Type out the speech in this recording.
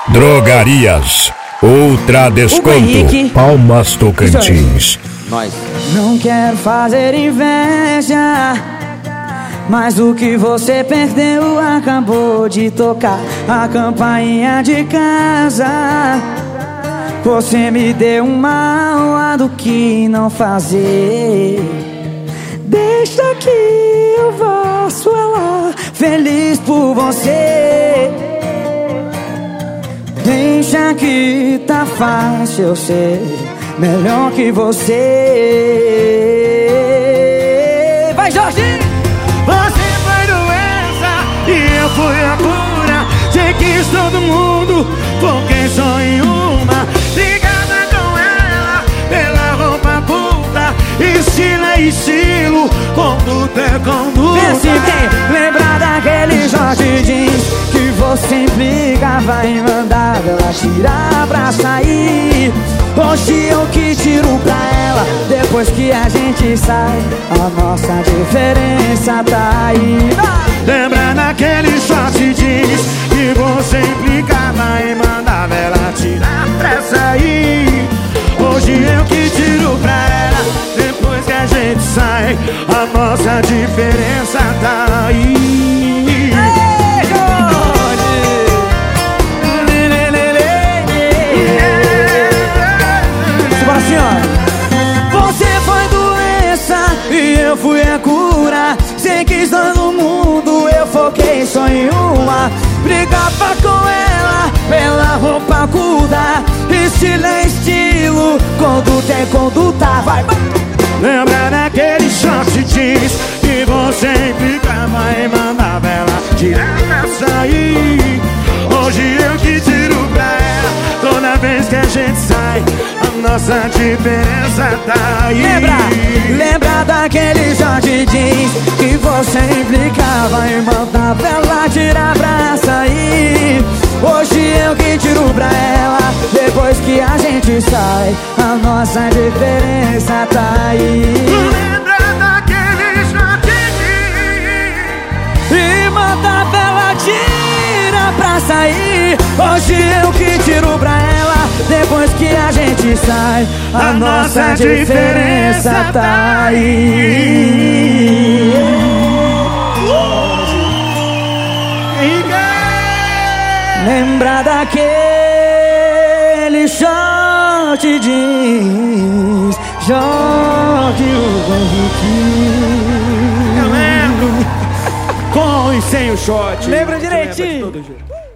Drogarias Ultra Desconto, Palmas Tocantins. Nós. Não quero fazer inveja, mas o que você perdeu acabou de tocar a campainha de casa. Você me deu uma aula do que não fazer. Deixa que eu faço ela feliz por você. Deixa que tá fácil eu ser melhor que você. Vai, Jorge! Você foi doença e eu fui a cura. Você quis todo mundo, foquei só em uma. Ligada com ela, pela roupa curta. Estilo é estilo, conduta é conduta. Vê se tem, lembra daquele Jorge Jeans que você implicava em mandar ela tirar pra sair. Hoje eu que tiro pra ela, depois que a gente sai, a nossa diferença tá aí. Lembra daquele short jeans que você implicava em mandar ela tirar pra sair. Hoje eu que tiro pra ela, depois que a gente sai, a nossa diferença tá aí. Você foi doença e eu fui a cura. Você quis todo mundo, eu foquei só em uma. Brigava com ela pela roupa curta. Estilo é estilo, conduta é conduta. Vai, vai. Lembra daquele short jeans que você implicava em mandar ela tirar pra sair. Hoje eu que tiro pra ela, toda vez que a gente sai, a nossa diferença tá aí. Lembra daquele Jorge Jeans que você implicava em mandar ela tirar pra sair. Hoje eu que tiro pra ela, depois que a gente sai, a nossa diferença tá aí. Lembra daquele short jeans E mandar ela tirar pra sair. Hoje eu que tiro pra ela, depois que a gente sai, a nossa diferença tá aí. Lembra daquele short jeans, Jorge Henrique. Eu lembro. Com e sem o short. Lembra direitinho?